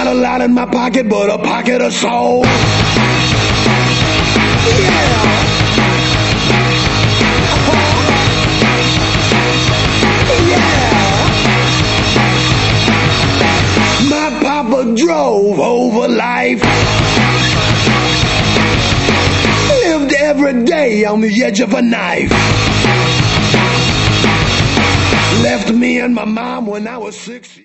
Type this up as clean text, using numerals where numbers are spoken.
Not a lot in my pocket, but a pocket of soul. Yeah. My papa drove over life. Lived every day on the edge of a knife. Left me and my mom when I was 6.